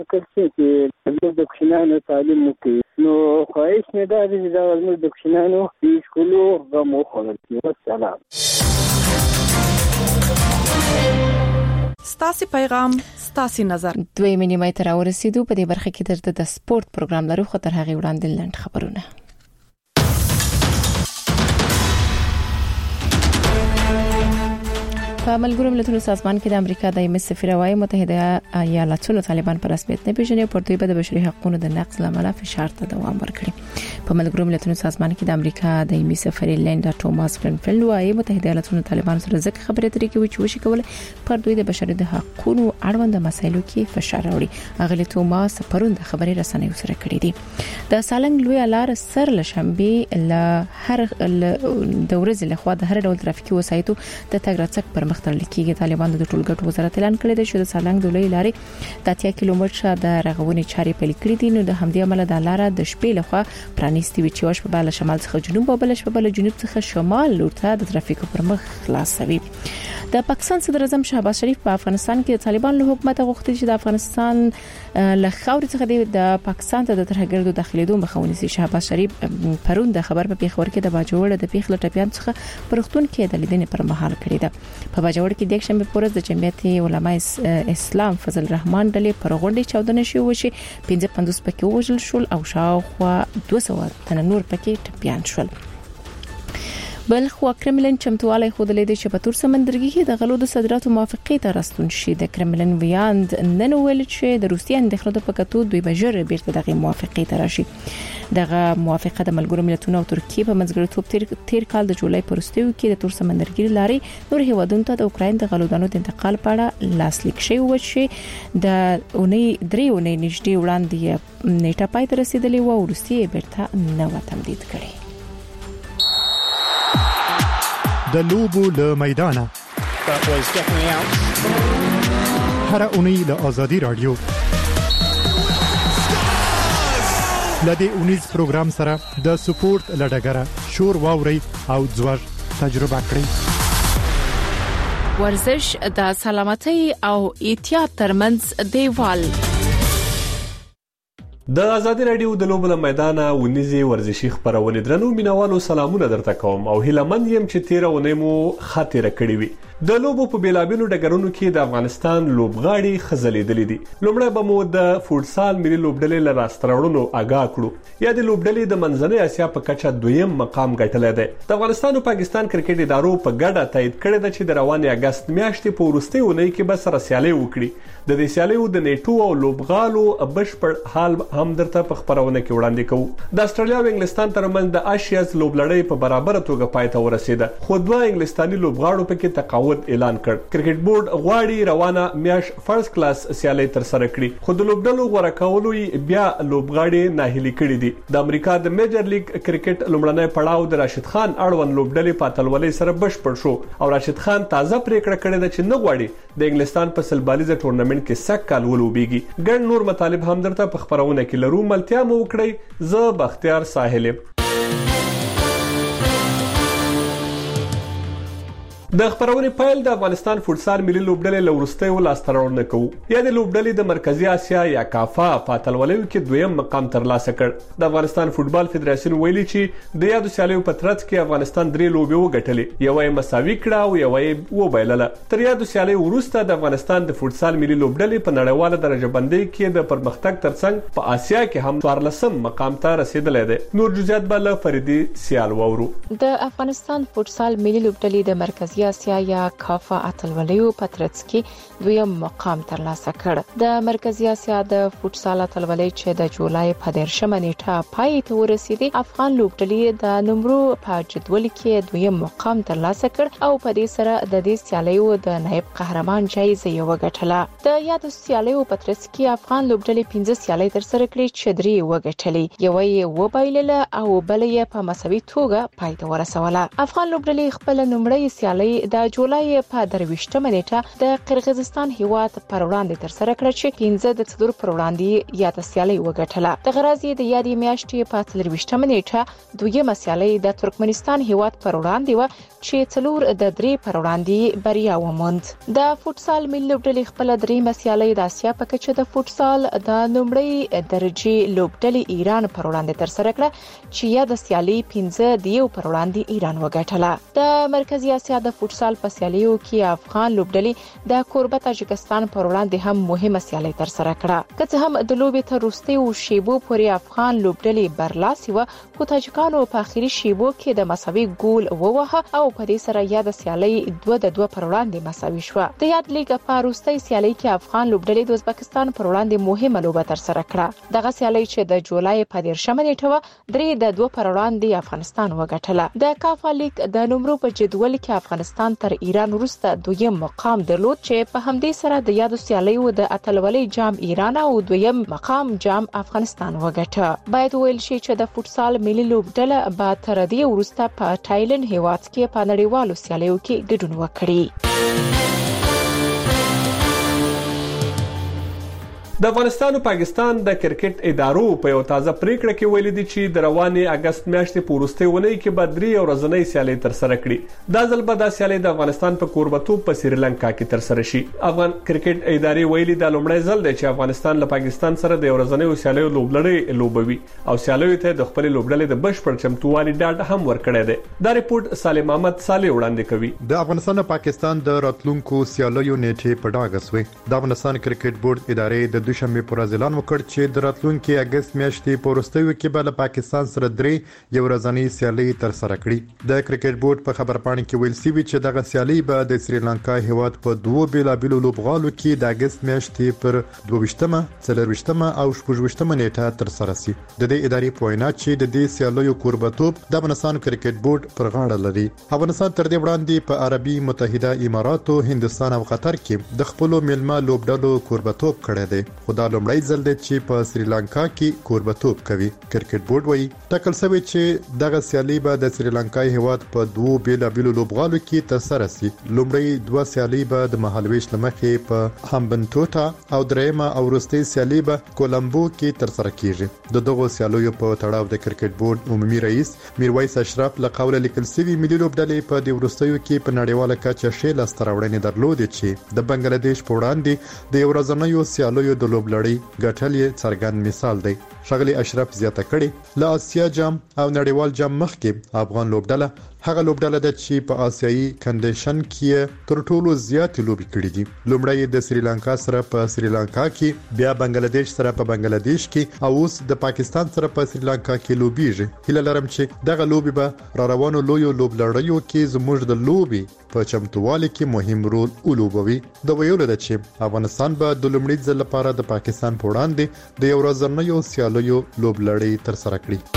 فکر چې د کښینانو تعلیم وکړي نو خواهش مې دا دی چې دا زموږ د کښینانو د سکولو غم وخوړل شي. والسلام. ستاسي پیغام ستاسي نظر. 2 نیمه تر ورسېدو په دې برخه کې د سپورت پروګرام لرو، خو تر هغه وړاندې لنډ خبرونه. په ملګرو ملتونو سازمان کې د امریکا دایمي سفیر وايي متحده ایالاتونو طالبان پر رسمیت نه پیژني او پر دوی د بشري حقوقو د نقض لامل فشار ته دوام ورکړي. په ملګرو ملتونو سازمان کې د امریکا دایمي سفیر لینډا ټوماس گرینفیلډ وايي متحده ایالاتونو طالبان سره ځکه خبرې اترې کوي چې وشي کول پر دوی د بشري حقوقو اړوند مسایلو کې فشار راوړي. اغلی ټوماس پرون د خبري رسنیو سره کړی دي. د سالنګ لوی لار سر لشنبه ل هر د ورځې لخوا د هر ډول ترافیکي وسایطو د تګ راتګ پر مختلل کېږي. طالبان د ټولګټ وزارت اعلان کړی دی چې د سالنګ د لوی لارې د 80 کیلومتره د رغونې چارې پیل کړې دي. نو د همدې عمل د لار د شپې لخوا پرانیستي وي چې واش په بل شمال څخه جنوب او بل شپه بل جنوب څخه شمال لور ته د ترافیکو پر مخ خلاصوي. د پاکستان صدر اعظم شهباز شریف په افغانستان کې د طالبان له حکومت غوښتي چې د افغانستان له خاورې څخه د پاکستان ته د ترهګردو داخليدو مخاوني سي. شهباز شریف پرون د خبر په پیښور کې د باجوړ د پیښ لټپیان څخه پرختون کې د لیدنې پر مهال کړی ده. په باجوړ کې د شنبه پورز د جمعیت علماء اسلام فضل الرحمن ډلې پر غونډې چاودنه شوې وشي. 55 پکې وژل شول او شاوخوا 200 تن نور پکې ټپیان شول. بل خو کرملن چمتوالی خودلې د شپتور سمندرګي کې د غلو د صادراتو موافقه ته راستون شي. د کرملن ویاند نن ویل چې د روسیې اندېښنو په کتو دوی بجر بیرته دغه موافقه ته راشي. دغه موافقه د ملګرو ملتونو او ترکیه په منځګړیتوب تیر کال د جولای پر وروستیو کې د تور سمندرګي لارې نور هیوادونو ته د اوکراین د غلودانو د انتقال په اړه لاسلیک شوی و چې د اونۍ درې اونۍ نږدې وړاندې نیټه پای ته رسیدلې و او روسیې بیرته نو تمدید کړي. د لوبو له میدانه هر اونۍ له آزادی رادیو لدې اونیز پروګرام سره د سپورت لډګره شور واوري او ځوړ تجربه کړئ. ورزش د سلامتۍ او احتیاط ترمنځ دیوال. د آزادی رادیو د لوبو له میدانه ونیزي ورزشي خبرونه درنو مینوالو سلامونه درته کوم او هیلمن يم چې 13 ونې مو خاطر کړی وي. د لوبو په بیلابیلو ډګرونو کې د افغانستان لوبغاړي خزلېدلې دي. لومړی به مو د فوټسال ملي لوبډلې له راستراوړلو آگاه کړو. یا د لوبډلې د منځنۍ اسیا په کچه دویم مقام ګټلی دی. د افغانستان او پاکستان کرکټ ادارو په ګډه تایید کړی دی چې د روانې اگست میاشتې په وروستۍ اونۍ کې به سره سیالي وکړي. د دې سیالیو د نیټو او لوبغالو بشپړ حال هم درته په خبرونه کې وړاندې کوو. د استرالیا او انګلستان ترمنځ د آشیاز لوبلړۍ په برابر توګه پای ته ورسیده. خو دوه انګلستاني لوبغاړو پکې تقاعد اعلان کړ. کرکټ بورډ غواړي روانه میاش فرست کلاس سیالي تر سره کړي. خو د لوبډلو غوړه کولو بیا لوبغاړي ناهیلي کړي دي. د امریکا د میجر لیګ کرکټ لومړنی پړاو د راشد خان اړوند لوبډلې په اتلولۍ سره بشپړ شو او راشد خان تازه پریکړه کړې ده چې نه غواړي د انګلستان په سلبالیزه ټورنمنت کې سک کال ولوبېږي. ګڼ نور مطالب هم درته په خبرونه کې لرو. ملتیا مو وکړئ. زه بختیار ساحل. د خبرونې پایل د افغانستان فوټسال ملي لوبډلې لورستیو لاستراوړنه کوي. یا د لوبډلې د مرکزی اسیا یا کافا په اتلولیو کې دویم مقام ترلاسه کړ. د افغانستان فوټبال فدراسیون ویلي چې د یادو سیالیو په ترڅ کې افغانستان درې لوبې وګټلې. یو یې مساوي کړه او یو یې وبایلله. تر یادو سیالیو وروسته د افغانستان د فوټسال ملي لوبډلې په نړیواله درجه بندۍ کې د پرمختګ ترڅنګ په اسیا کې هم 14 مقام ته رسیدلې ده. نور جزئیات بل فریدي سیال وورو. د افغانستان فوټسال ملي لوبډلې د مرکزی اسیا یا کافا اتلولیو په ترڅ کې دویم مقام ترلاسه کړ. د مرکزی اسیا د فوټسال اتلولۍ چې د جولای په 13 نیټه پای ته ورسېدې، افغان لوبډلې د نمرو په جدول کې دویم مقام ترلاسه کړ او په دې سره د دې سیالیو د نائب قهرمان جایزه یې وګټله. د یادو سیالیو په ترڅ کې افغان لوبډلې 15 سیالۍ تر سره کړې چې درې وګټلې، یو یې وبایلله او بل یې په مساوي توګه پای ته ورسوله. افغان لوبډلې خپل نمړی سیالۍ سیالي د جولای په 23مه نیټه د قرغیزستان هیواد پر وړاندې تر سره کړه چې 15 پر وړاندې یاد سیالي وګټله. د غرازي د یادې میاشتې په 23مه نیټه دویمه سیالي د ترکمنستان هیواد پر وړاندې و چې 4-3 پر وړاندې بریا وموند. د فوتسال ملي لوبډلې خپل دریمه سیالي د اسیا په کچه د فوتسال د نومړی درجه لوبډلې ایران پر وړاندې تر سره کړه چې یا د سیالي 15 پر وړاندې ایران وګټله. د مرکزی اسیا د فوتسال په سیالیو کې افغان لوبډلې د کوربه تاجکستان پر وړاندې هم مهمه سیالي تر سره کړه. که څه هم د لوبې تر وروستیو شیبو پورې افغان لوبډلې برلاسي و، خو تاجکانو په اخیری شیبو کې د مساوي ګول ووهه او په دې سره یا د سیالي 2-2 پر وړاندې مساوي شو. د یاد لیګ په وروستۍ سیالي کې افغان لوبډلې د ازبکستان پر وړاندې مهمه لوبه تر سره کړه. دغه سیالي چې د جولای په 13مه نیټه و 3-2 پر وړاندې افغانستان وګټله. د کافا لیګ د نمرو په جدول کې افغانستان تر ایران وروسته دویم مقام درلود چې په همدې سره د یادو سیالیو د اتلولۍ جام ایران او دویم مقام جام افغانستان وګټه. باید ویل شي چې د فوتسال ملي لوبډله به تر دې وروسته په تایلند هیواد کې په نړیوالو سیالیو کې ګډون وکړي. د افغانستان او پاکستان د کرکټ ادارو په یو تازه پریکړه کې ویل دي چې د روانې اگست میاشتې په وروستۍ ونې کې به 3 ورځنۍ سیالي تر سره کړي. دا ځل به د سیالي د افغانستان په کوربتوب په سریلانکا کې تر سره شي. افغان کرکټ ادارې ویلي د لومړی ځل دی چې افغانستان له پاکستان سره د ورځنۍ سیالیو لوبلړۍ لوبوي او سیالیو ته د خپل لوبډلې د بشپړ چمتووالي ډاډ هم ورکړی دی. دا ریپورت سالم احمد صالح وړاندې کوي. د افغانستان او پاکستان د راتلونکو سیالیو نیټه په ډاګه سوی. د افغانستان کرکټ بورډ ادارې د دوشنبه پر ورځ اعلان وکړ چې د راتلونکي اگست میاشتې په وروستیو کې به له پاکستان سره 3 ورځنۍ سیالي تر سره کړي. د کرکټ بورډ په خبرپاڼه کې ویل شوی چې دغه سیالي به د سریلانکا هیواد په 2 بیلابیلو لوبغالو کې د اگست میاشتې پر 22مه، 24مه او 26مه نیټه تر سره شي. د دې ادارې په وینا چې د دې سیالیو کوربتوب د افغانستان کرکټ بورډ پر غاړه لري. افغانستان تر دې وړاندې په عربي متحده اماراتو، هندستان او قطر کې د خپل ملما لوبډلو کوربتوب کړی دی. خو دا لومړی ځل دی چې په سریلانکا کې کوربتوب کوي. کرکټ بورډ وایي ټاکل شوی چې دغه سیالي به د سریلانکا هیواد په 2 بیلابیلو لوبغالو کې تر سره شي. لومړی 2 سیالي به د مهالويش لمخې په هامبنټوټا او درېمه او وروستۍ سیالي به کولمبو کې تر سره کیږي. د دغه سیالیو په تړاو د کرکټ بورډ عمومي رئیس میرویس اشرف له قوله لیکل شوی ملي لوبډلې په د وروستیو کې په نړیواله کچه شیل ستراوړنې درلودې چې د بنگلاديش په وړاندې د ورځنیو سیالیو د لوبلړۍ ګټل یې څرګند مثال دی. ښاغلي اشرف زیاته کړي له آسیا جام او نړیوال جام مخکې افغان لوبډله هغه لوبډله ده چې په آسیایي کنډیشن کې تر ټولو زیات لوبي کړې دي. لومړی د سریلانکا سره په سریلانکا کې، بیا بنگلاديش سره په بنگلاديش کې او اوس د پاکستان سره په سریلانکا کې لوبيږي. هیله لرم چې دغه لوبي به روانو لویو لوبلړیو کې زموږ د لوبي په چمتووالي کې مهم رول ولوبوي. د ویلو ده چې افغانستان به د لومړي ځل لپاره د پاکستان په وړاندې د یو ورځنیو سیالیو لوبلړۍ تر سره کړي.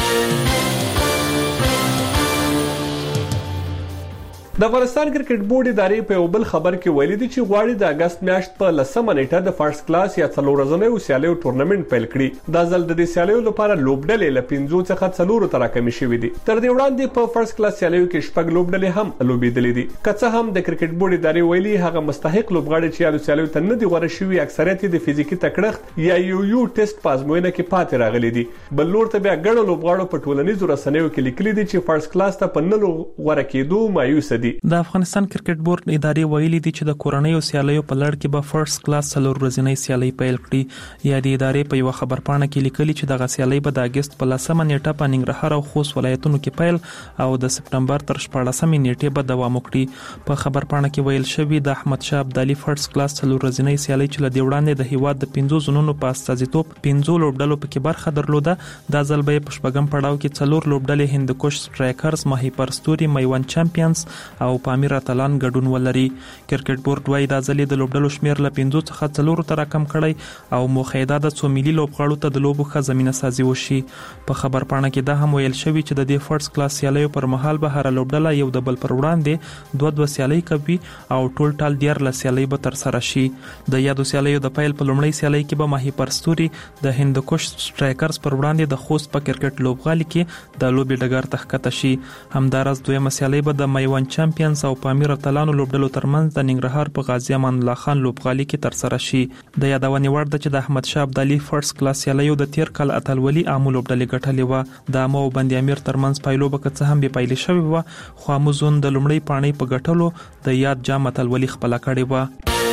د افغانستان کرکټ بورډ ادارې په یو بل خبر کې ویلي دي چې غواړي د اگست میاشت په 10مه نیټه د فرست کلاس یا 4 ورځنیو سیالیو ټورنمنت پیل کړي. دا ځل د دې سیالیو لپاره لوبډلې له 5 څخه 4 تر راکمې شوې دي. تر دې وړاندې په فرست کلاس سیالیو کې شپږ لوبډلې هم لوبېدلې دي. که څه هم د کرکټ بورډ ادارې ویلي هغه مستحق لوبغاړي چې یادو سیالیو ته نه دي غوړه شوي اکثریت د فزیکی تکړښت یا یو ټیسټ په ازموینه کې پاتې راغلي دي. بل لور ته بیا ګڼو لوبغاړو په ټولنیزو رسنیو کې لیکلي دي چې فرست کلاس ته په نلو غوړه کېدو مایوس دي. د افغانستان کرکټ بورډ ادارې ویلي دي چې د کورنیو سیالیو په لړ کې به فرست کلاس 4 ورځنۍ سیالي پیل کړي. یا د ادارې په یو خبرپاڼه کې لیکلي چې دغه سیالي به د اگست په 10مه نیټه په ننګرهار او خوست ولایتونو کې پیل او د سپټمبر تر 14مې نیټې به دوام وکړي. په خبرپاڼه کې ویل شوی د احمد شاه ابدالي فرست کلاس 4 ورځنۍ سیالي چې له وړاندې د هیواد د 15 زونونو په استازیتوب 15 لوبډلو پکې برخه درلوده. دا ځل به په شپږم پړاو کې 4 لوبډلې هندوکش سټرایکرز، ماهی پرستوري، میوند چمپیونز او پامیر اتلان ګډون ولري. کرکټ بورډ وايي دا ځل د لوبډلو شمیر له 5 څخه 4 ته راکم کړي او موخه د څو ملي لوبغاړو ته د لوبو ښه زمينه سازي وشي. په خبرپاڼه کې دا هم ویل شوی چې د دې فرست کلاس سیالیو پر مهال به هر لوبډله یو د بل پر وړاندې 2 سیالي کوي او ټول 14 سیالي به تر سره شي. د یادو سیالیو د پیل په لومړی سیالي کې به ماهی پرستوري د هندوکش سټرایکرز پر وړاندې د خوست په کرکټ لوبغالي کې د لوبي ډګر تخکته شي. همدارس دویمه سیالي به د میوند چمپیونز او پامیر اتلانو لوبډلو ترمنځ د ننګرهار په غازی امان الله خان لوبغالي کې تر سره شي. د یادونې وړ ده چې د احمد شاه ابدالي فرست کلاس سیالیو د تیر کال اتلولي عامو لوبډلې ګټلې و. د امو بندي امیر ترمنځ پایلوبه که څه هم به پایلې شوې و، خو اموزون د لومړی پاڼې په ګټلو د یاد جام اتلولي خپل کړې و.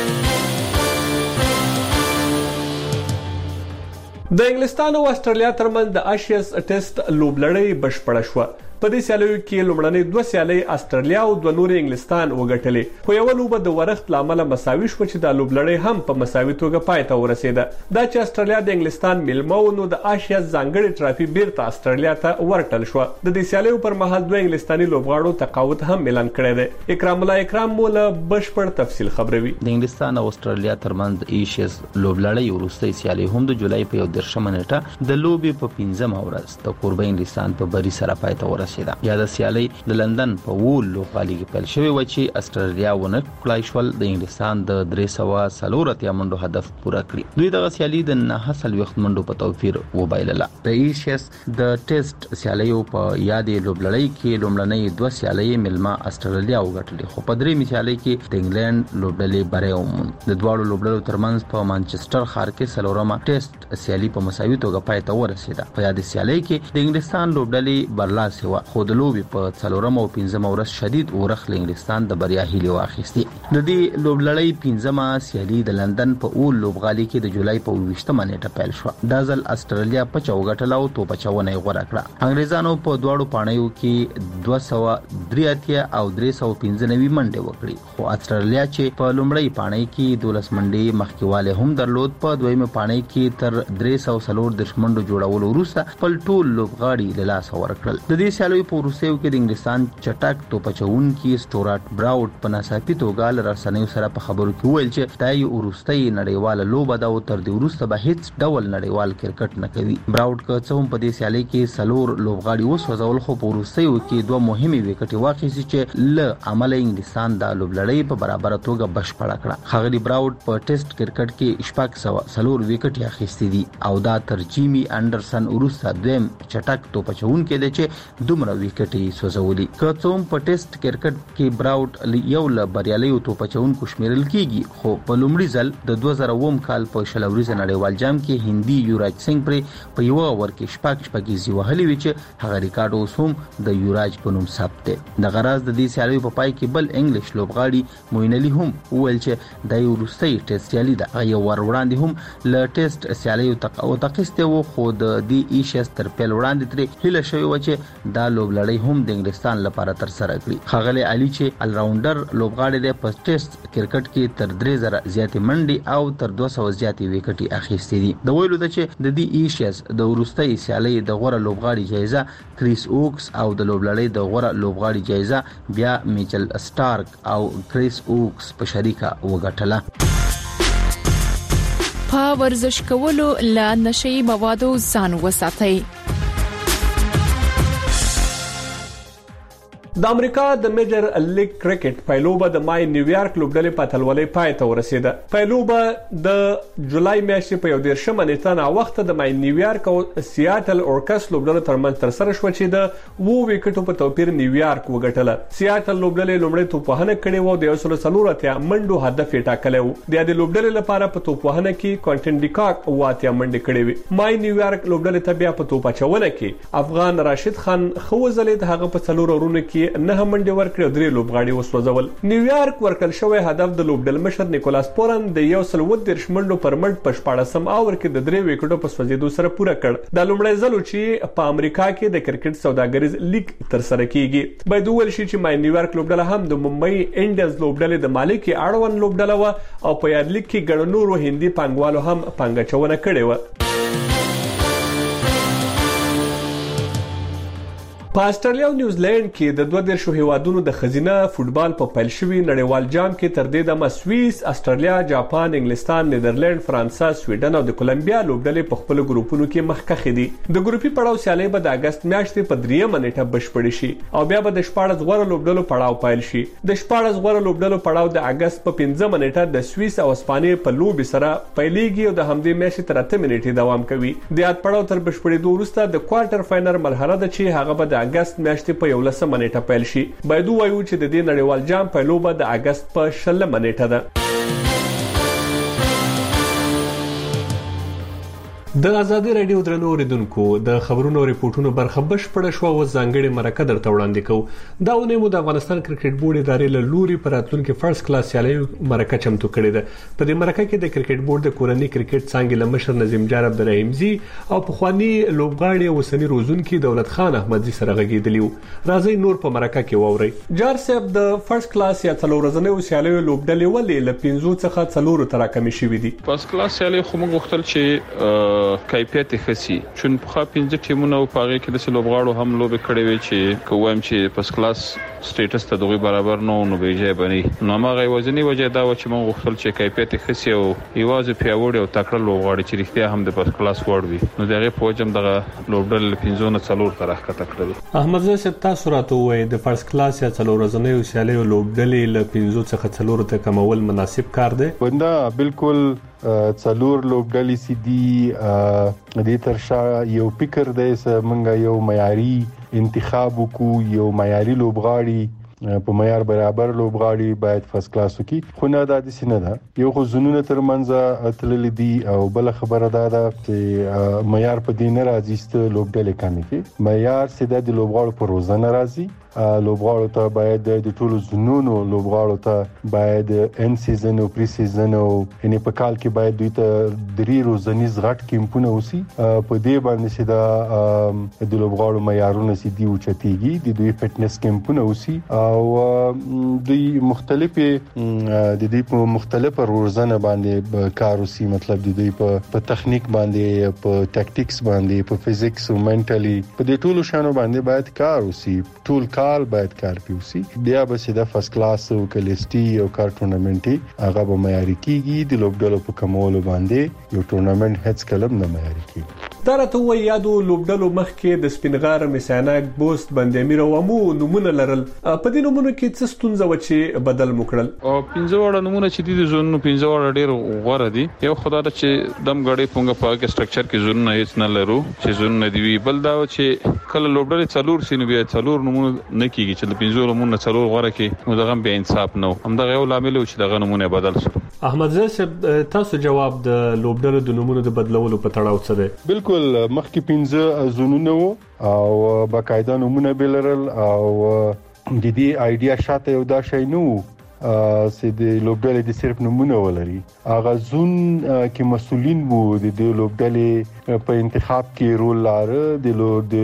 د انګلستان او استرالیا ترمنځ د آشیاز ټیسټ لوبلړۍ بشپړه شوه. په دې سیالیو کې لومړنۍ 2 سیالۍ استرالیا او 2 نور انګلستان وګټلې، خو یو لوبه د ورښت لامل مساوي شو چې د لوبلړۍ هم په مساوي توګه پای ته ورسېده. دا چې استرالیا د انګلستان میلمه و، نو د آشیاز ځانګړي ټرافي بیرته استرالیا ته ورټل شو. د دې سیالیو پر مهال 2 انګلستاني لوبغاړو تقاعد هم اعلان کړی دی. اکرام الله اکرام مولا بشپړ تفصیل خبروي. د انګلستان او استرالیا ترمنځ د آشیاز لوبلړۍ وروستۍ سیالي هم د جولای په 13 نیټه د لوبې په 15 ورځ د قربه انګلستان په بری سره پای ته ورسېده. یا د سیالي د لندن په وول لوبغالي کې پیل شوې و چې استرالیا ونه کړای شول د انګلستان د 340 منډو هدف پوره کړی. دوی د سیالي د 9 منډو په توفیر وبایلله. د ایشیس د ټیسټ سیالیو په یادې لوبلړۍ کې لومړنۍ 2 سیالۍ ملما استرالیا وګټلې، خو په درېمې سیالۍ کې د انګلند لوبډلې بری وموند. د دواړو لوبډلو ترمنځ په مانچستر ښار کې سلورمه ټیسټ سیالي په مساوي توګه پای ته ورسېده. په یادې سیالۍ کې د انګلستان لوبډلې برلاسه و، خو د لوبې په 4 او 15 ورځ شدید اورخ انګلستان د بریا هیله واخیستي. د دې لوبلړۍ 15مه سیالي د لندن په اول لوبغالي کې د جولای په 20مه نیټه پیل شو. دا ځل استرالیا په چوغټل او توپ چونه غوړه کړه. انګریزانو په دواړو پاڼیو کې 283 او 395 منډې وکړي، خو استرالیا چې په لومړی پاڼۍ کې 12 منډې مخکېواله هم درلود، په دویمه پاڼۍ کې تر 340 منډو جوړولو وروسته خپل ټول لوبغاړي له لاسه ورکړل. د دې سیالیو په وروستیو کې د انګلستان چټک توپچونکي سټورات براوډ په ناڅاپي توګه له رسنیو سره په خبرو کې ویل چې دا یو وروستۍ نړیواله لوبه ده او تر دې وروسته به هیڅ ډول نړیوال کرکټ نه کوي. براوډ که څه هم په دې سیالۍ کې 4 لوبغاړي وسوځول، خو په وروستیو کې 2 مهمې وکټې واخیستې چې له عمله انګلستان د لوبلړۍ په برابر توګه بشپړه کړه. ښاغلي براوډ په ټیسټ کرکټ کې 4 وکټې اخیستې دي او دا تر جیمی انډرسن وروسته دویم چټک توپچونکي دی چې دومره وکټې سوځولي. که څه هم په ټیسټ کرکټ کې براوډ یو له بریالیو توپچونکو شمیرل کیږي، خو په لومړي ځل د 2000 کال په شلوريزه نړیوال جام کې هندي یوراج سنگ پر په یو اور کې شپږیزي وهلي وی چې هغه ریکارډ اوس هم د یوراج په نوم ثبت دی. د غراز د دې سیالیو په پای کې بل انګلیش لوبغاړي موین علي هم وویل چې د یورستۍ ټیسټ سیالي ده. یو ور وړاندې هم له ټیسټ سیالیو تقسته وو، خو د دې ایشیس تر پیل وړاندې تر هله شوی و چې دا لوبلړۍ هم د انګلستان لپاره تر سره کړي. ښاغلی علي چې الراونډر لوبغاړی دی، په ټیسټ کرکټ کې تر 3000 زیاتې منډې او تر 200 زیاتې وکټې اخیستې دي. د ویلو ده چې د دې ایشیس د وروستۍ سیالۍ د غوره لوبغاړي جایزه کریس اوکس او د لوبلړۍ د غوره لوبغاړي جایزه بیا میچل سټارک او کریس اوکس په شریکه وګټله. په ورزش کولو له نشئی موادو ځان وساتئ. د امریکا د میجر لیګ کرکټ پایلوبه د مای نیویارک لوبډلې په اتلولۍ پای ته ورسېده. پایلوبه د جولای میاشتې په 11 نیټه نا وخت د مای نیویارک او سیاتل اورکس لوبډلو ترمنځ تر سره شو چې د 2 وکټو په توپیر نیویارک وګټله. سیاتل لوبډلې لومړی توپوهنه کړې و، د 140 منډو هدف یې ټاکلی و. د دې لوبډلې لپاره په توپوهنه کې کوانټن ډیکاک 80 منډې کړې وې. مای نیویارک لوبډلې ته بیا په توپچونه کې افغان راشد خان خوځلې، هغه په 4 اورونو کې 9 منډې ورکړې او 3 لوبغاړي وسوځول. نیویارک ورکل شوی هدف د لوبډل مشر نیکولاس پورن د 130 منډو پر منډ په 14 اور کې د 3 وکټو په سوځیدو سره پوره کړ. دا لومړی ځل چې په امریکا کې د کرکټ سوداګریز لیګ تر سره کیږي. باید وویل شي چې مای نیویارک لوبډله هم د ممبئی انډیز لوبډلې د مالک اړوند لوبډله و او په یاد لیګ کې ګڼ نورو هندي پانګوالو هم پانګچونه کړې و. په استرالیا او نیوزیلند کې د 22 هیوادونو د خزینه فوتبال په پیل شوی نړیوال جام کې تر دې دمه سویس، استرالیا، جاپان، انګلستان، نیدرلند، فرانسه، سویډن او د کولمبیا لوبډلې په خپل ګروپونو کې مخکښ دي. د ګروپي پړاو سیالي به د اگست میاشتې په 3 نیټه بشپړ شي او بیا به د 14 غوړه لوبډلو پړاو پیل شي. د 14 غوړه لوبډلو پړاو د اگست په 15 نیټه د سویس او اسپانیې په لوبي سره پیلېږي او د همدې میاشتې تر 8 نیټې دوام کوي. د یاد پړاو تر بشپړېدو وروسته د کوارټر فائنل مرحله ده چې هغه به د د اگست میاشتې په 11 نیټه پیل شي. باید وایو چې د دې نړیوال جام په لوبه د اگست په 16 نیټه ده. د ازادي رادیو درنو اوریدونکو د خبرونو او ریپورتونو برخه بشپړه شو او ځانګړي مرکه درته وړاندې کوو. دا ونیمو د افغانستان کرکټ بورډ ادارې له لوري پر راتلونکي فرست کلاس سیالي مرکه چمتو کړې ده. په دې مرکه کې د کرکټ بورډ د کورنۍ کرکټ څانګې له مشر نظیم جار عبدالرحیمزي او پخوانی لوبغاړي اوسنی روزونکي دولت خان احمدزي سره غږیدلی وو. راځي نور په مرکه کې واوري. جار صاحب د فرست کلاس یا څلور ورځې سیالي لوبډلې ولې له 5 څخه 4 تر راکمې شوې دي؟ فرست کلاس سیالي خو موږ غوښتل چې کیفیت خسي چون په 5 ټیمونو په هغه کې د لوبغاړو هم لوب کړي وي چې کوم چې فرست کلاس سټیټس ته دغه برابر نو بیجه بني نو هغه وزنی وجه دا و چې موږ غوښتل چې کیفیت خسي او یوازې پیاوړي او تکړه لوبغاړي چې رښتیا هم د فرست کلاس وړ وي نو دغه په وجه دغه لوبډل 5 نه 4 تر راکته کړل. احمد زه صاحب تاسو راته وایي د فرست کلاس یا 4 ورځې سیالي لوبډلې له 5 څخه 4 ته کمول مناسب کار دی؟ ونده بالکل څلور لوبډلې سي دي د ترشا یو فکر دی چې یو معیاري انتخاب وکړو یو معیاري لوبغاړي په معیار برابر لوبغاړي باید فرست کلاس وکړي خو نه د دې سینه ده یو خو زونونه ترمنځ تللې دي او بل خبره ده چې معیار په دې نه راځي چې لوبډلې کمې کې معیار سیده د لوبغاړو په روزانه راځي لوبغاړو ته باید د ټولو زونونو لوبغاړو ته باید ان سیزن او پری سیزن او ان په کال کې باید دوی ته 3 روزنیز غټ کیمپونه وسی په دې باندې چې دا د لوبغاړو معیارونه سي دی او چتيږي د دوی فټنس کیمپونه وسی او دوی د مختلفه روزنه باندې کار وسی مطلب د دوی په تخنیک باندې په ټاکټیکس باندې په فزیکس او منټالي په دې ټولو شانو باندې باید کار وسی ټول کال باید کار پیوسی بیا به سیده فرست کلاس او کلیسټي او کار ټورنمنټي هغه به معیاري کیږي د لوبډلو په کمولو باندې یو ټورنمنټ هیڅ کلم نه معیاري کیږي. دا راته وایي یادو لوبډلو مخکې د سپینغار میسانک بوست بندامیر او مو نمونه لرل په دې نمونه کې څه ستونزه و چې بدل مکړل او 15 وړه نمونه چې د زون 15 وړه ډیر غوړه دي یو خدای ته چې دم غړې پونګه په سټرکچر کې زون نه هیڅ نه لرو چې زون نه دی بل دا چې کله لوبډلې څلور سینې بیا څلور نمونه نه کیږي چې د 15 نمونه څلور غوړه کې نو دغه به انصاف نه هم دغه یو لامل چې دغه نمونه بدل شو. احمد زه تاسو جواب د لوبډلو د نمونه د بدلولو په تړاو څه دی؟ بالکل مخکې 15 زونونه او باقاعده نمونه بلرل او د دې ایډیا شاته یو دا شی نو چې د لوبډلې د صرف نمونه ولري هغه زون کې مسولین وو د لوبډلې په انتخاب کې رول لاره د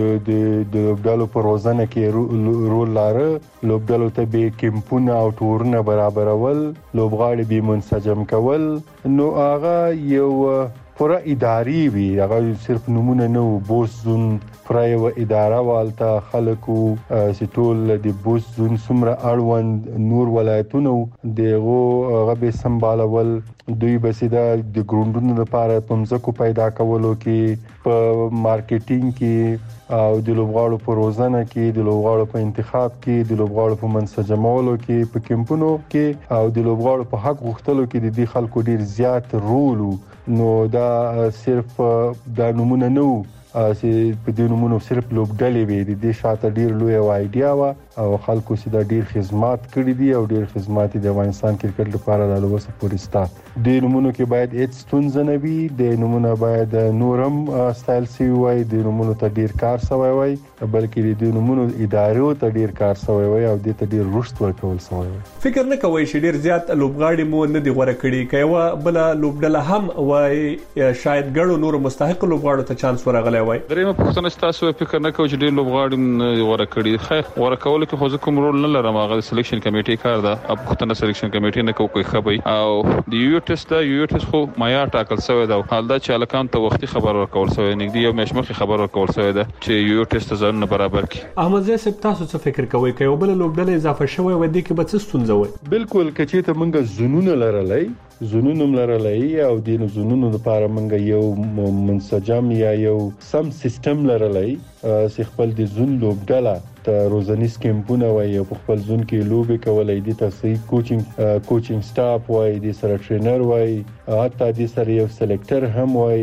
لوبډلو په روزنه کې رول لاره لوبډلو ته به کیمپونه او ټورونه برابرول لوبغاړي به منسجم کول نو هغه یو پورا اداري وی هغه صرف نمونه نو بوس زون پرای و اداره والته خلکو سټول د بوس زون سمره اړوند نور ولایتونو دغه هغه به سمبالول دوی بسیدا د ګروندونو لپاره پمزکو پیدا کولو کې په مارکیټینګ کې او د لوبغاړو په روزنه کې د لوبغاړو په انتخاب کې د لوبغاړو په منسجمولو کې په کیمپونو کې او د لوبغاړو په حق غوښتلو کې د دې خلکو ډیر زیات رول نو دا صرف دا نمونه نو چې په دې نمونه صرف لوبډلې وي د دې شاته ډیر لوی ایډیا وا او خلکو سره ډیر خدمات کړې دي او ډیر خدمات د افغانستان کرکټ لپاره د لوبسه پورستا د نمونه کې باید هیڅ ستونزه نه وي د نمونه باید نورم سټایل سی وای د نمونه ته ډیر کار سوی وای بلکې د نمونه ادارو ته ډیر کار سوی وای او د ته ډیر رشد ورکول سوی وای. فکر نه کوي چې ډیر زیات لوبغاړي مو نه دی غوړه کړی کایو بل لوبډله هم وای شاید ګړو نور مستحق لوبغاړو ته چانس ورغلی وای. درېمه پوښتنه تاسو فکر نه کوئ چې ډیر لوبغاړي غوړه کړی خیر غوړه کول کې خو کوم رول نه لرم هغه سلیکشن کمیټې کار ده اب پښتنه سلیکشن کمیټې نه کوي خبري او د یو ټیسټ خو معیار ټاکل شوی دا حال دا چې الکان ته وختي خبر ورکول شوی نګدي یو مشمخي خبر ورکول شوی دا چې یو ټیسټ ځان برابر کی. احمد زه تاسو څه فکر کوئ چې یو بل لوبډله اضافه شوی و دي کې به څه ستونزه وي؟ بالکل کچې ته مونږ زونونه لرلای زونونم لرلای او د زونونو لپاره مونږ یو منسجم یا یو سم سیستم لرلای چې خپل د زون لوبډله ته روزنیز کیمپونه وای او خپل زون کې لوبې کولای دي تاسو کوچینګ سټاف وای د سره ټرینر وای حتی د سره یو سلیکټر هم وای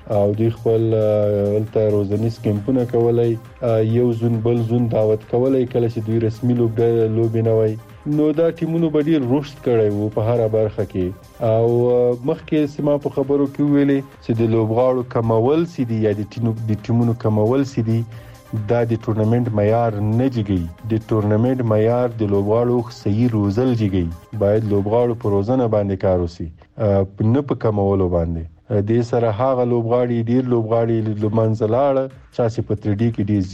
او دوی خپل ولته روزنیز کمپونه کولای یو زون بل زون دعوت کولای کله چې دوی رسمي لوبې نه وای نو دا ټیمونو به ډیر رشد کړی وو په هر برخه کې او مخکې سیمه په خبرو کې ویلې چې د لوبغاړو کمول سي دي یا د ټیمونو کمول سي دي دا د ټورنمنت معیار نه جګي د ټورنمنت معیار د لوبغاړو صحیح روزل جګي باید لوبغاړو په روزنه باندې کار وشي نه په کمولو باندې د سره هغه لوبغاړي ډیر لوبغاړي لمنځلاړه چې په 3D کې ډیر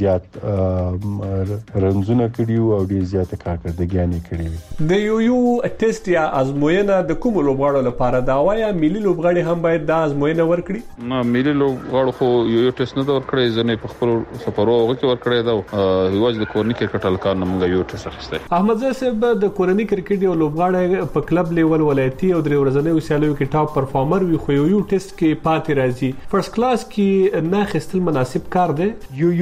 زیات رنزونه کړیو او ډیر زیات کارکړدګیانې کړې د یو ټیسټ یا ازموینه د کوم لوبغاړو لپاره دا وایا ملي لوبغاړي هم باید دا ازموینه ورکړي نه ملي لوبغاړو خو یو ټیسټ نه ورکړي ځنه په خپل سفرو کې ورکړي دا یوازې د کورنۍ کرکټ هلکان موږ یو ټیسټ اخیسته احمد زاهد صاحب د کورنۍ کرکټ یو لوبغاړی په کلب لیول ولایتي او درې ورځنی سیالیو کې ټاپ پرفارمر وي خو یو ټیسټ کې پاتې راځي فرست کلاس کې نه خستل مناسب کار دی یو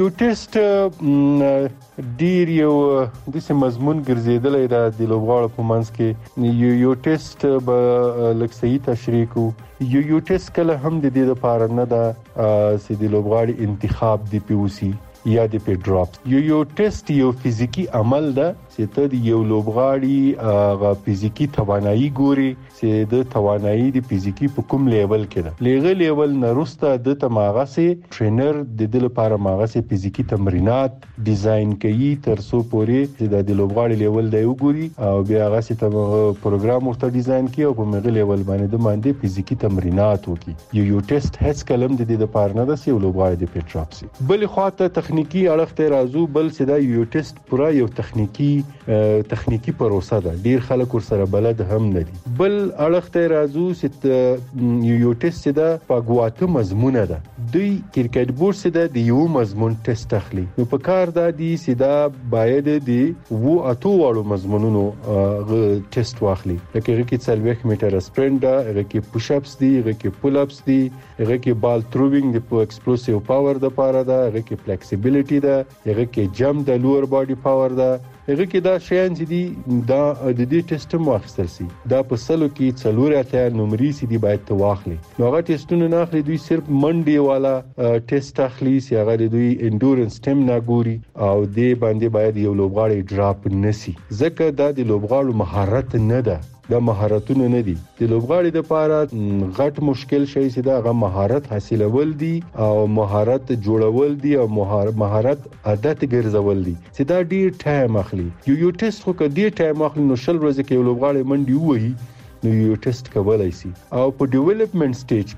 ټیسټ ډیر یو د سم مضمون ګرځیدلې دا د لوبغاړو په منځ کې یو ټیسټ به لکه صحیح تشریح کو یو ټیسټ کله هم د دې لپاره نه دا چې د لوبغاړي انتخاب دی پیوسی یا د پی ډراپ یو ټیسټ یو فزیکی عمل ده چې ته د یو لوبغاړي غا فزیکی توانایي ګوري چې د توانایي د فزیکی په کوم لیول کې ده لغه لیول نه رسته د تماغه سي ټرینر د دې لپاره ماغه سي فزیکی تمرینات ډیزاین کوي تر څو پورې چې د لوبغاړي لیول دی وګوري او بیا هغه سي پروګرام ورته ډیزاین کوي او په مغه لیول باندې فزیکی تمرینات وکي یو ټیسټ هیڅ کلم د دې لپاره نه ده چې لوبغاړي د پی ډراپ سي بل خواته تخنیکی اړخ ته راځو بل چې دا یو ټیسټ پورا یو تخنیکی پروسه ده ډیر خلک ور سره بلد هم نه دي بل اړخ ته راځو چې یو ټیسټ ده په ګواته مضمونه ده دوی کرکټ بورډ سره د یو مضمون ټیسټ اخلي نو په کار دا دي چې دا باید دی وو اتو وړو مضمونونو ټیسټ واخلي لکه کې 40 میټر سپرینټ ده هغه کې پوش اپس دي هغه کې پول اپس دي هغه کې بال تھروینګ د ایکسپلوسیو پاور د پاره ده هغه کې فلیکسیبিলিټی ده هغه کې جمپ د لوور باډي پاور ده هغه کې دا شیان چې دي دا د دې ټیسټ مو اخیستل سي دا په سلو کې څلورته نمرې سي دي باید ته واخلي نو هغه ټیسټونه نه اخلي دوی صرف منډي والا ټیسټ اخلي چې هغه دوی انډورنس ټیم نه ګوري او دې باندې باید یو لوبغاړی ډراپ نسی ځکه دا د لوبغاړو مهارت نه ده دا مهارتونه نه دي د لوبغاړي د لپاره غټ مشکل شي چې دا غو مهارت حاصلول دي او مهارت جوړول دي او مهارت عادت ګرځول دي چې دا ډیر ټایم اخلي یو ټیسټ خو کدي ټایم اخلي نو شل ورځې کې لوبغاړي منډي وایي نو یو ټیسټ کولای شي او په ډیولپمنٹ سټیج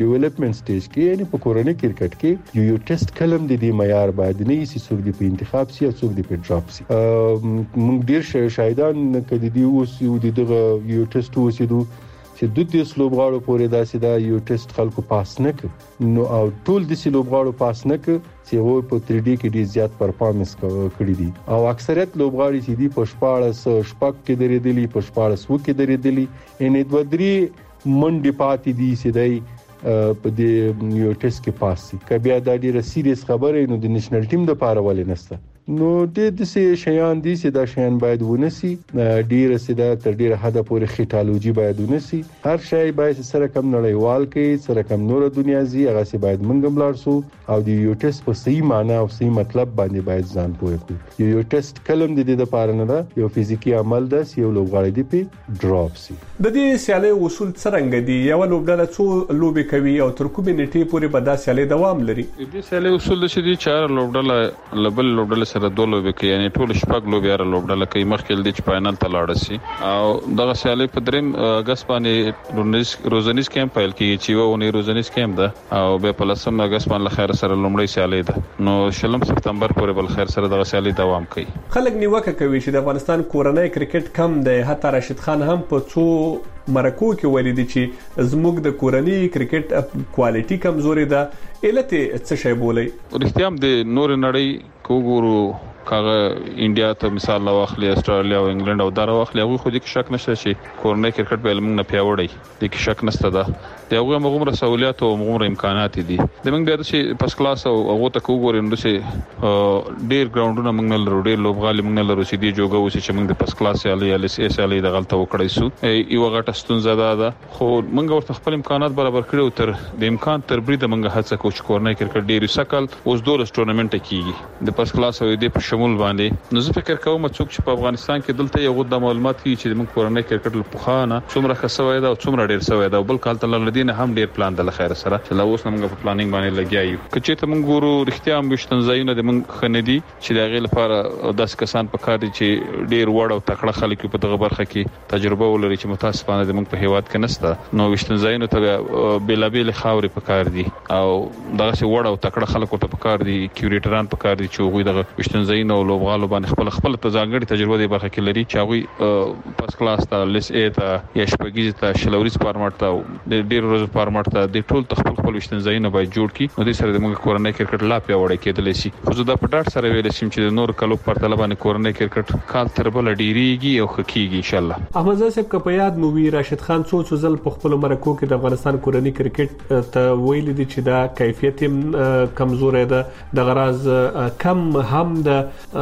کې یعنی په کورنۍ کرکټ کې یو ټیسټ کلم د دې معیار باید نه یې څوک دی په انتخاب سي او څوک دی په ډراپ سي موږ ډیر شاهدان کدي دی اوس یو دغه یو ټیسټ وسیدو چې د دې لوبغاړو پورې داسې دا یو ټیسټ خلکو پاس نه کړ نو او ټول د دې لوبغاړو پاس نه کړ چې وو په 3D کې ډیر زیات پرفارمنس کړی دي او اکثریت لوبغاړي چې دی په 14 شپږ کې درېدلی په 14 وو کې درېدلی ان د درې منډي پاتې دي چې دی په دې یو ټیسټ کې پاس شي کبه دا ډیره سیریس خبره نو د نېشنل ټیم د پاره ولې نسته نو د دې شیان دي چې دا شیان باید ونسي ډیره سیده تر ډیره حد پورې خټالوجي باید ونسي هر شی باید سره کم نړیوال کې سره کم نور دنیا زی هغه سي باید منګم لارسو او د یو ټیسټ په صحیح معنی او صحیح مطلب باندې باید ځان پوهه کړو یو ټیسټ کلم د دې لپاره نه ده یو فزیکی عمل ده چې یو لوبغاړی دی په ډراپ سي د دې سیالي اصول څنګه دي یو لوبډله څو لوبي کوي او تر کومې نیټې پورې به دا سیالي دوام لري دې سیالي اصول د شدي 4 لوبډله لبل لوبډله سره دوه لوبي کوي یعنی ټول شپږ لوبي را لوبډله کوي مخکې د فائنل ته لاړ شي او دغه سیالي په دریم اگست باندې روزنیز کیمپ پیل کیږي چې وونه روزنیز کیمپ ده او به په لسم اگست باندې خیر سره لومړی سیالي ده نو شلم سپتمبر پورې بل خیر سره دغه سیالي دوام کوي خلک نیوکه کوي چې د افغانستان کورنۍ کرکټ کم دی حتی راشد خان هم په څو مرکو کې ویلي دي چې زموږ د کورنۍ کرکټ کوالټي کمزوري ده علت څه شی بولي رښتیا هم د نور نړۍ کوګورو کاغه انډیا ته مثال لا واخلي استرالیا او انګلند او دا واخلي هغه خو دې شک نشته چې کورنۍ کرکټ په علم نه پیاوړی دي کې شک نشته ده ته هغه موږ سہولیات او موږ امکانات دي د موږ د چې پس کلاس او هغه ته وګورئ نو چې ډیر ګراوندونه موږ نه لرو ډیر لوبغالي موږ نه لرو چې دی جوګه وسی چې موږ د پس کلاس یا اس ال د غلطه وکړای سو یو غټه ستونزه ده خو موږ ورته خپل امکانات برابر کړو تر د امکان تر برید موږ هڅه کوو چې کورنۍ کرکټ ډیر سکل اوس 12 ټورنمنت کیږي د پس کلاس او د په شمول باندې نو زه فکر کوم چې په افغانستان کې دلته یو د معلومات چې موږ کورنۍ کرکټ له پخانه څومره خسوي دا او څومره ډیر سوي دا بل کال تل لدین هم ډیر پلان د خیر سره چې لا اوس موږ په پلانینګ باندې لګیایو کچې ته موږ ګورو رښتیا هم وشتن ځایونه د موږ خندي چې د غیر لپاره 10 کسان په کار دي چې ډیر وړ او تکړه خلک په دغه برخه کې تجربه ولري چې متاسفانه د موږ په هیواد کې نشته نو وشتن ځایونه ته بیلابیل خاورې په کار دي او دغه څه وړ او تکړه خلکو ته په کار دي کیوریټران په کار دي چې هغه دغه وشتن ځایونه او لوبغالو باندې خپل ځانګړي تجربه دی برخه کې لري چې هغه پس کلاس ته لیس ا ته یا شپږیز ته شلوريز فارمټ ته د ډیر روز فارمټ ته د ټول خپل وشتن ځایونه باید جوړ کړي نو د سره د موږ کورنۍ کرکټ لا پیاوړی کېدلی شي خو زه دا په ډاټ سره ویل شم چې د نور کلو پر طالبان کورنۍ کرکټ کال تر بل ډیریږي او خکېږي ان شاء الله احمد صاحب که په یاد مو وی راشد خان څو ځل په خپل مرکو کې د افغانستان کورنۍ کرکټ ته ویل دي چې دا کیفیت کمزورې ده د غراز کم هم د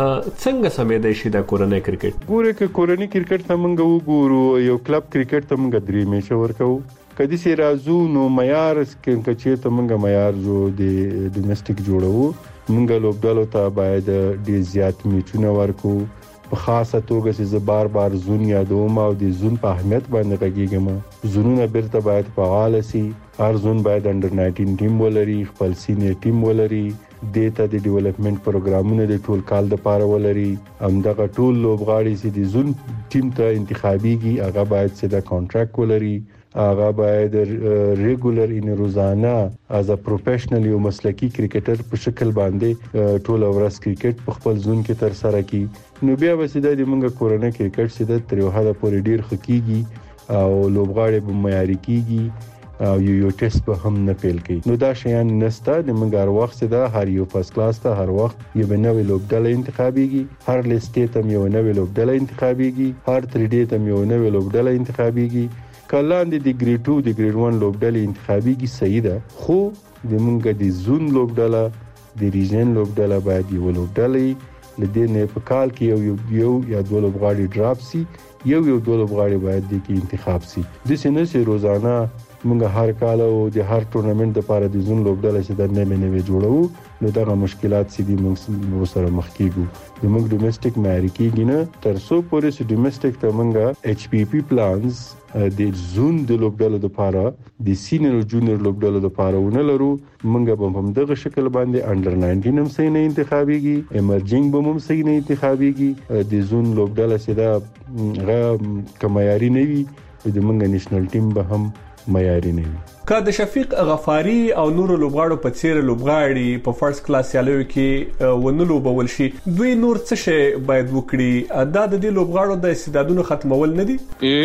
څنګه سمې دی شي د کورنۍ کرکټ ګوره ک کورنۍ کرکټ ته موږ وګورو یو کلب کرکټ ته موږ درې میچ ورکو کدي سي رازو نو معیار کې چې ته موږ معیار جو د ډومېسټک جوړو موږ لوبډالو ته باید ډیر زیات میچونه ورکو په خاصه توګه چې بار بار زون یادوم او د زون په اهمیت باندې غږیږم زونونه بیرته باید فعال شي هر زون باید انډر 19 ټیم ولري خپل سینیر ټیم ولري دیتا د ډیولپمنٹ پروګرامونه د ټول کال د پاره ولري همدغه ټول لوبغاړي چې د زون ټیم ته انتخابيږي هغه باید سیده کانټراکټ ولري هغه باید ریګولر ان روزانه از ا پروفیشنل یو مسلکی کرکټر په شکل باندې ټول ورځ کرکټ په خپل زون کې تر سره کی نو بیا وسیده د موږ کورنۍ کرکټ سیده تر یو حد پورې ډیر خکېږي او لوبغاړي به معیاري کیږي او یو ټیسټ به هم نه پیل کوي نو دا شیان نسته د منګار وخت سره هر یو فرست کلاس ته هر وخت یو نوې لوبډله انتخابيږي هر لیسټ ته یو نوې لوبډله انتخابيږي هر 3D ته یو نوې لوبډله انتخابيږي کلاند د ګریډ 2 د ګریډ 1 لوبډله انتخابيږي صحیح ده خو د منګ د زون لوبډله د ریجن لوبډله باید یو لوبډله لدې په کال کې یو یا دوه لوبغاړي ډراپ سي یو دوه لوبغاړي باید د کې انتخاب سي د سینې سي روزانه موږ هر کال او د هر ټورنمنت لپاره د زون لوبډله چې د نوې جوړو نو دا مشکلات سي دي موږ سره مخ کیږو د موږ ډومېسټک معیاري کیږي نه تر څو پورې چې ډومېسټک ته موږ ایچ پی پی پلانز د زون د لوبډله لپاره د سینیر او جونیور لوبډله لپاره ونه لرو موږ به هم دغه شکل باندې انډر 19 هم صحیح نه انتخابيږي ایمرجنګ به هم صحیح نه انتخابيږي د زون لوبډله سره غو کمایاري نه وي د موږ نېشنل ټیم به هم معیاري نه وي که د شفیق غفاری او نور لوبغاړو په څیر لوبغاړي په فرست کلاس یالیو کې ونلو بول شي دوی نور څه شي باید وکړي دا د دې لوبغاړو د استعدادونو ختمول نه دي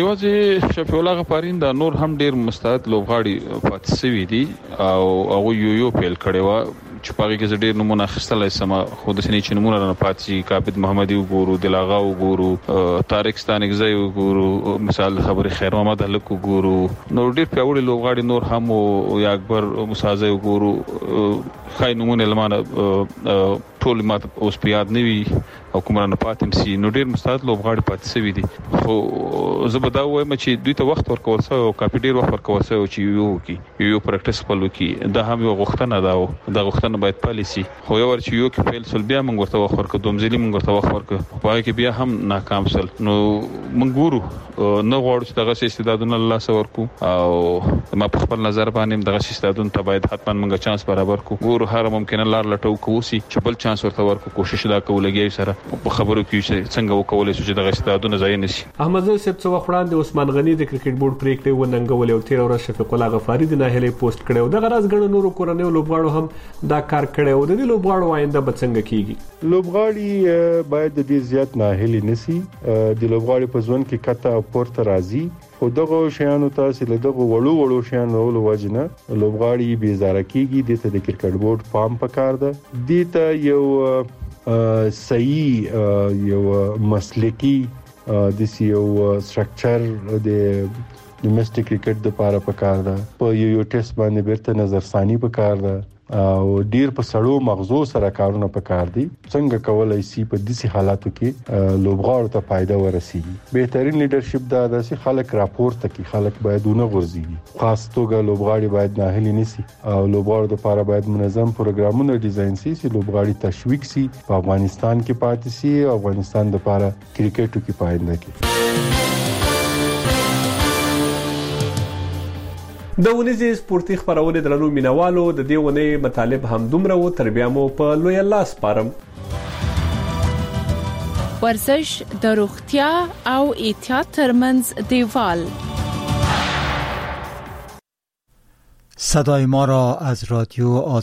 یوازې شفیق الله غفاری دا نور هم ډیر مستعد لوبغاړي پاتې سوي دي او هغه یو پیل کړي و چې پاره کې ډېر نمونه خستلای سم خو د سنې چې نمونه نه پاتې کابد محمدي وګورو دلاغا وګورو طارق ستانګزی وګورو مثال خبري خیر محمد هلک وګورو نو ډېر پیاوړي لوبغاړي نور هم او یا اکبر مسازه وګورو خای نمونه لمانه ټول ماته اوس پیاد نیوي او کومرانه پاتم سي نو ډېر مستعد لوبغاړي پاتې سوي دي خو زه به دا وایم چې دوی ته وخت ورکول سوی او کافي ډېر وخت ورکول سوی چې یو پریکټیس خپل وکړي دا هم یو غوښتنه ده دا غوښتنه باید پالیسي خو یو ورچ یو کې فیل سول بیا موږ ورته وخت ورکړو دومځلي موږ ورته وخت ورکړو په کې بیا هم ناکام سول نو موږ ګورو نه غواړو چې دغه استعدادونه الله سره ورکو او ما په خپل نظر باندې دغه استعدادونه ته باید حتما موږ چانس برابر کو ګورو هر ممکنه لار لټو کوسي چې بل چانس ورته ورکو کوشش دا کولګي سره په خبرو کې څنګه وکولای شو چې دغه استعدادونه ځای نشي احمد صاحب څو وخت د عثمان غنی د کرکټ بورډ پریکړه وننګول او 13 ورځې شفیق الله غفاری د ناهلې پوسټ کړو د غراز غړو نورو کورنۍ لوبغاړو هم دا کار کړو د دې لوبغاړو آینده به څنګه کیږي لوبغاړي باید د دې زیات ناهلي نسی د لوبغاړي په ځون کې کته او پورته راځي خو دغه شیانو تاسو له دغه وړو شیانو له وجنه لوبغاړي بیزاره کیږي د کرکټ بورډ پام پکار ده د ته یو صحیح یو مسلکی د یو سټرکچر د ډومېسټک کرکټ د لپاره پکار ده په یو ټیسټ باندې بیرته نظرثانی پکار ده او ډیر په سړو مغزو سره کارونه پکار دي څنګه کولای شي په داسې حالاتو کې لوبغاړو ته فائدہ ورسیږي بهترین لیدرشپ دا د سي خلک راپورته کی خلک باید ونه غورځي خاص توګه لوبغاړي باید ناهیلي نشي او لوبغاړو لپاره باید منظم پروګرامونه ډیزاین شي چې لوبغاړي تشویق شي په افغانستان کې پاتې شي او افغانستان لپاره کرکټو کې پاینده کی د ونیزي سپورتي خبرونه درنو مینوالو د دې ونې مطالب هم دومره و تر بیا مو په لوی الله سپارم ورزش د روغتیا او احتیاط ترمنځ دیوال صدای ما را از رادیو